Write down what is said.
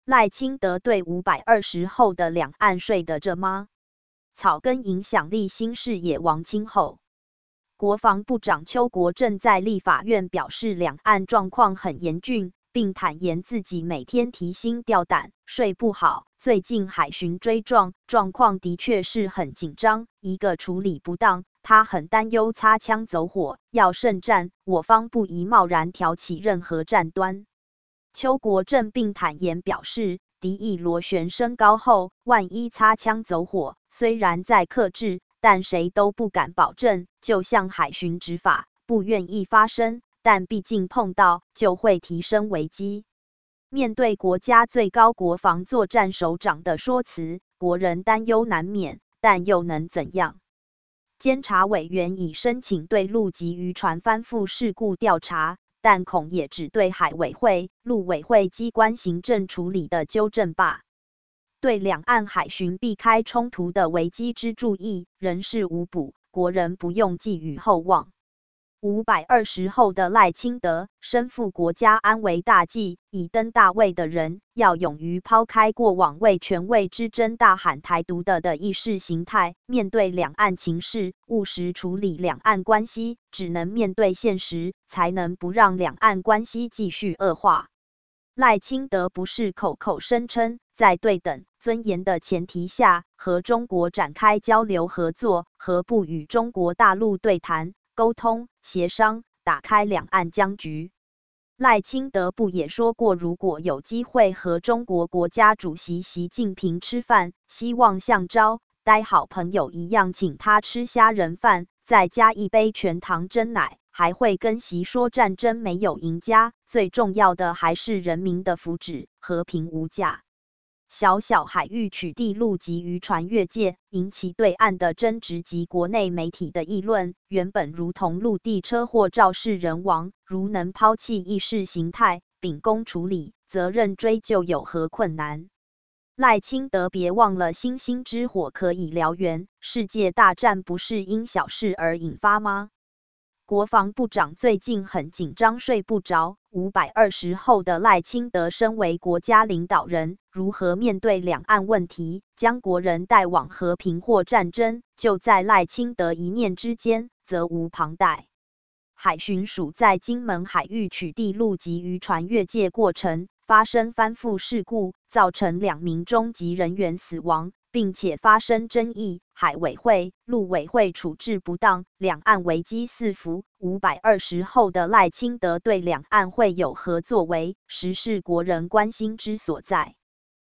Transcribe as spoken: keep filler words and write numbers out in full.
赖清德对五百二十后的两岸睡得着吗？草根影响力新视野王清后。国防部长邱国正在立法院表示，两岸状况很严峻，并坦言自己每天提心吊胆，睡不好。最近海巡追撞状况的确是很紧张，一个处理不当，他很担忧擦枪走火，要慎战，我方不宜贸然挑起任何战端。邱国正并坦言表示，敌意螺旋升高后，万一擦枪走火，虽然在克制，但谁都不敢保证，就像海巡执法，不愿意发生，但毕竟碰到，就会提升危机。面对国家最高国防作战首长的说辞，国人担忧难免，但又能怎样？监察委员已申请对陆籍渔船翻覆事故调查，但恐也只对海委会、陆委会机关行政处理的纠正罢。对两岸海巡避开冲突的危机之注意，仍是无补，国人不用寄予厚望。五百二十后的赖清德，身负国家安危大计，已登大位的人，要勇于抛开过往为权位之争大喊台独的的意识形态，面对两岸情势，务实处理两岸关系，只能面对现实，才能不让两岸关系继续恶化。赖清德不是口口声称在对等、尊严的前提下和中国展开交流合作，何不与中国大陆对谈、沟通、协商，打开两岸僵局？赖清德不也说过，如果有机会和中国国家主席习近平吃饭，希望像招待好朋友一样请他吃虾仁饭，再加一杯全糖珍奶，还会跟习说战争没有赢家，最重要的还是人民的福祉，和平无价。小小海域取缔陆籍渔船越界，引起对岸的争执及国内媒体的议论，原本如同陆地车祸肇事人亡，如能抛弃意识形态，秉公处理，责任追究有何困难？赖清德别忘了星星之火可以燎原，世界大战不是因小事而引发吗？国防部长最近很紧张，睡不着。五百二十后的赖清德身为国家领导人，如何面对两岸问题，将国人带往和平或战争，就在赖清德一念之间，责无旁贷。海巡署在金门海域取缔陆籍渔船越界过程发生翻覆事故，造成两名中级人员死亡，并且发生争议，海委会、陆委会处置不当，两岸危机四伏。五百二十后的赖清德对两岸会有何作为，实是国人关心之所在。